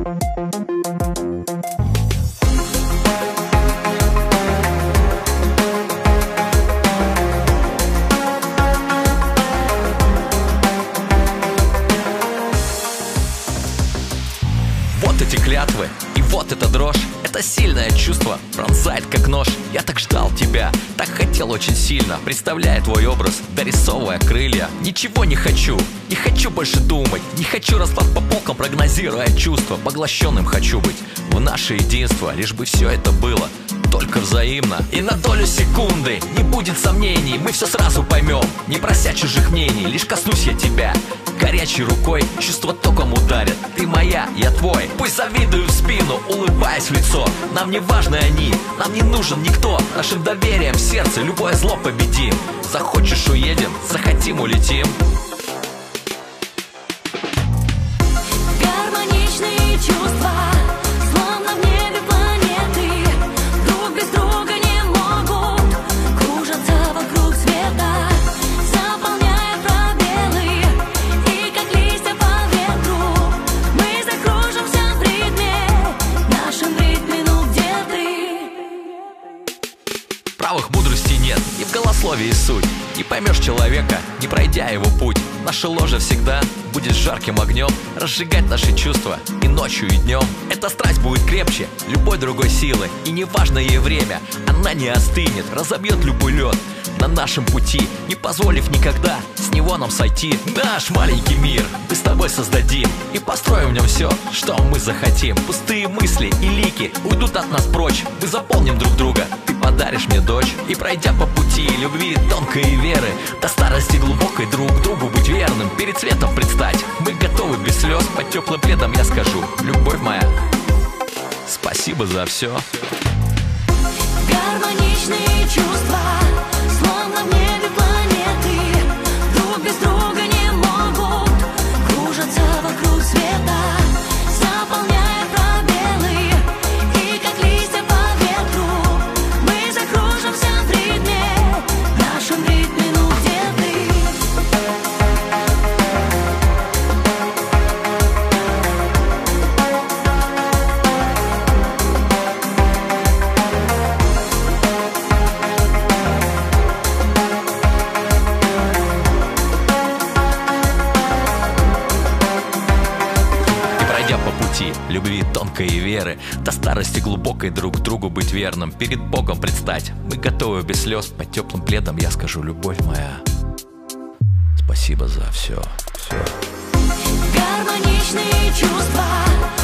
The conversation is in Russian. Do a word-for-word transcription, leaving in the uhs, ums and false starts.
Вот эти клятвы, и вот эта дрожь. Это сильное чувство, пронзает как нож. Я так ждал тебя, так хотел очень сильно, представляя твой образ, дорисовывая крылья. Ничего не хочу, не хочу больше думать, не хочу расклад по полкам, прогнозируя чувства. Поглощенным хочу быть в наше единство, лишь бы все это было только взаимно. И на долю секунды не будет сомнений, мы все сразу поймем, не прося чужих мнений. Лишь коснусь я тебя горячей рукой, чувство током ударит. Ты моя, я твой. Пусть завидую в спину, улыбаясь в лицо. Нам не важны они, нам не нужен никто. Нашим доверием в сердце любое зло победим. Захочешь — уедем, захотим — улетим. Гармоничные чувства, словно в небе планеты, друг без друга не могут, кружатся вокруг света, заполняя пробелы. И как листья по ветру, мы закружимся в ритме, нашем ритме, ну где ты? В правых мудрости нет, и в голословии суть. Не поймешь человека, не пройдя его путь. Наше ложе всегда будет жарким огнем, разжигать наши чувства и ночью, и днем. Эта страсть будет крепче любой другой силы, и неважно ей время, она не остынет, разобьет любой лед на нашем пути, не позволив никогда с него нам сойти. Наш маленький мир мы с тобой создадим и построим в нем все, что мы захотим. Пустые мысли и лики уйдут от нас прочь, мы заполним друг друга. Ты подаришь мне дочь, и пройдя по пути любви тонкой и веры, до старости глубокой друг другу быть верным, перед светом предстать. Мы готовы без слез, под теплым пледом я скажу: любовь моя, спасибо за все. Гармоничные чувства, словно в небе планеты, друг без друга не могут, кружатся вокруг света, заполняя пробелы. И как листья по ветру, мы закружимся в ритме, нашем ритме, ну где ты? Любви тонкой и веры, до старости глубокой друг другу быть верным, перед Богом предстать. Мы готовы без слез, под теплым пледом я скажу: любовь моя, спасибо за все, все. Гармоничные чувства,